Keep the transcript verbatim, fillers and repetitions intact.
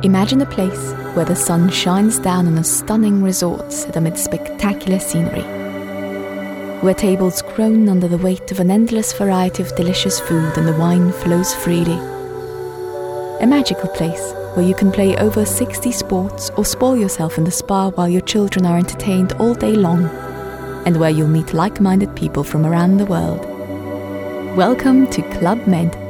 Imagine a place where the sun shines down on a stunning resort set amid spectacular scenery, where tables groan under the weight of an endless variety of delicious food and the wine flows freely. A magical place where you can play over sixty sports or spoil yourself in the spa while your children are entertained all day long, and where you'll meet like-minded people from around the world. Welcome to Club Med.